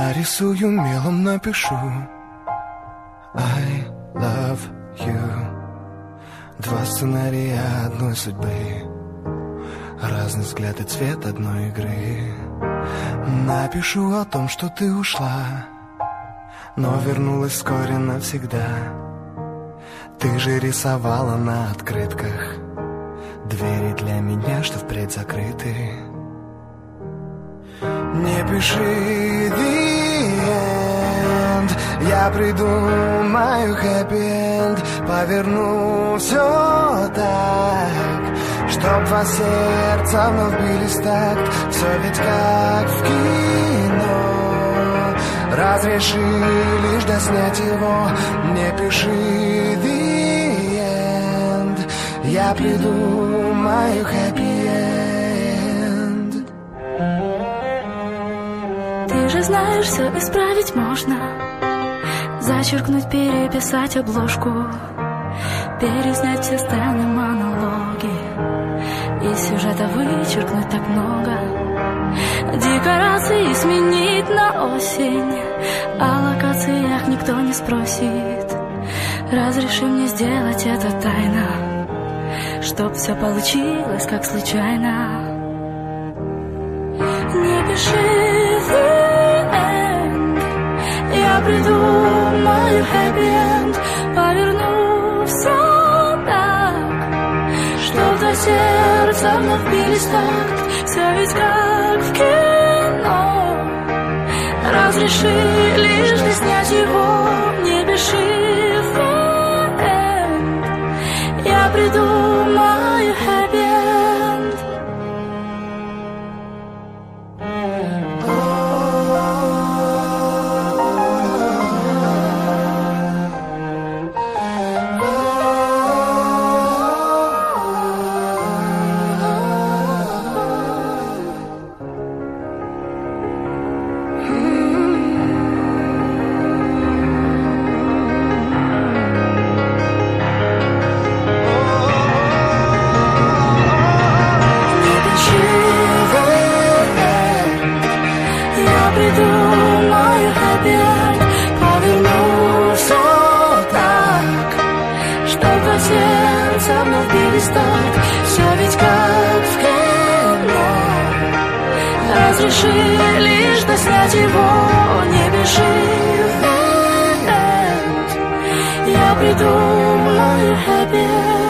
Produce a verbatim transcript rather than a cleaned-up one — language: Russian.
Нарисую мелом, напишу I love you. Два сценария одной судьбы, разный взгляд и цвет одной игры. Напишу о том, что ты ушла, но вернулась вскоре навсегда. Ты же рисовала на открытках двери для меня, что впредь закрыты. Не пиши the end, я придумаю happy end, поверну все так, чтоб два сердца вновь бились в такт. Все ведь как в кино, разреши лишь доснять его. Не пиши the end, я придумаю happy end. Ты же знаешь, все исправить можно, зачеркнуть, переписать обложку, переснять все сцены, монологи, и сюжета вычеркнуть так много. Декорации сменить на осень, о локациях никто не спросит. Разреши мне сделать это тайно, чтоб все получилось как случайно. Не пиши the end, я придумаю happy end, поверну все так, чтоб два сердца вновь бились в такт. Все ведь как в кино, разреши лишь снять его. Не пиши the end, я придумаю happy end. Придумаю happy end, поверну все так, чтоб два сердца вновь бились в такт. Все ведь как в кино, разреши лишь доснять его. Не пиши the end, я придумаю happy end.